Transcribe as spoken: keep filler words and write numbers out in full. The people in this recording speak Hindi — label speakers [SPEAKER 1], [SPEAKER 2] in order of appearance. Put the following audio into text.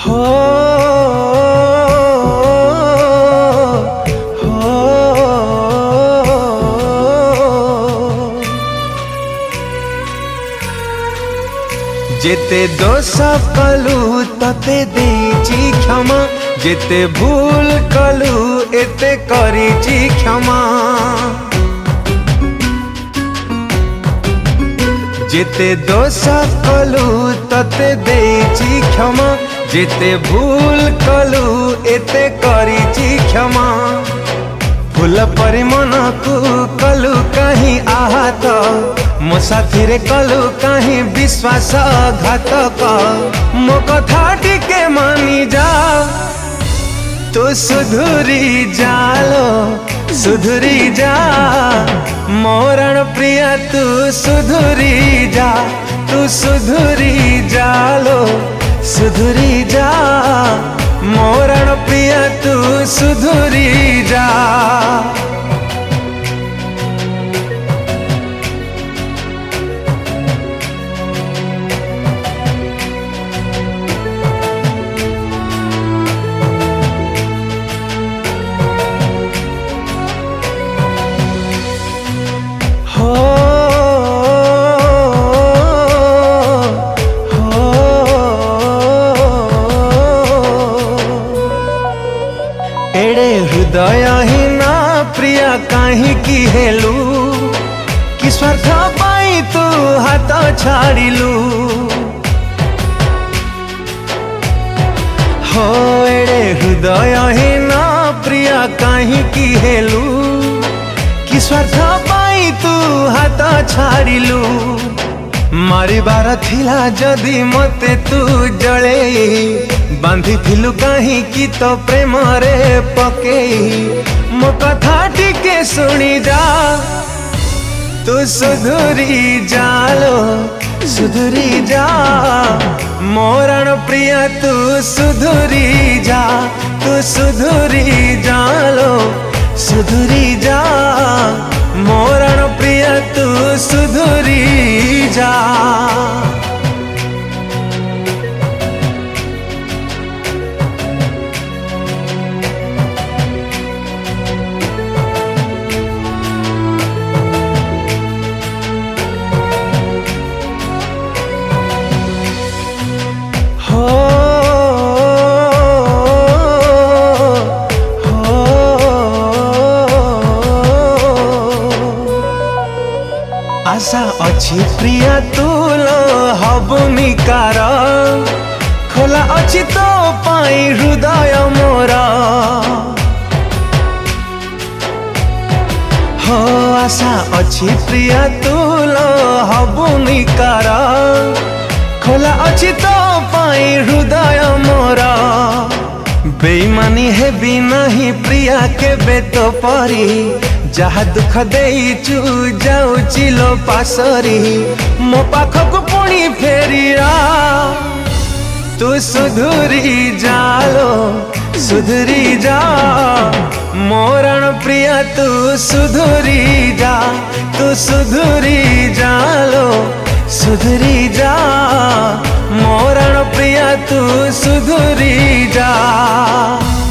[SPEAKER 1] हो हो जेते दोष कलु तते देची क्षमा, जेते भूल कलु एते करिची क्षमा। जेते दोष कलु तते देची क्षमा, जेते भूल कलु एते करिची क्षमा। फूल परि मन को कलु कहीं आहत, मो साथी रे कलु कहीं विश्वासघातक। मो कथा टिके मानी जा, तू सुधुरी जालो सुधुरी जा। मोरण प्रिया तू सुधुरी जा, तू सुधुरी जालो सुधुरी जा। मोरण प्रिया तू सुधुरी जा। एड़े हृदयहीना प्रिया कहीं की हेलु, कि स्वार्थ पाई तू हाथ छाड़िलु। हो एड़े हृदयहीना प्रिया कहीं की हेलु, कि स्वार्थ पाई तू हाथ छाड़िलु। मारिबार थिला जदि मते तू जले, बांधी थिलु कहीं की तो प्रेम रे पकेई। मो कथा टिके सुनी जा, तू सुधुरी जालो सुधुरी जा। मोरण प्रिया तू सुधुरी जा, तू सुधुरी जालो सुधुरी जा। मोरण प्रिया तू सुधुरी जा। आशा अच्छी प्रिया तुलो हबुनी कार, खोला अच्छी तो पाई हृदय मोरा। हो आशा अच्छी प्रिया तुलो हबुनी कार, खोला अच्छी तो पाई हृदय मोरा। बेईमानी है भी नहीं प्रिया के बेतो परी, जहा दुख देचु जाऊची लो पासरी। मो पाखक पुणी फेरिया, तू सुधुरी जालो सुधुरी जा। मोरण प्रिया तू सुधुरी जा, तू सुधुरी जालो सुधुरी जा। मोरण प्रिया तू सुधुरी जा।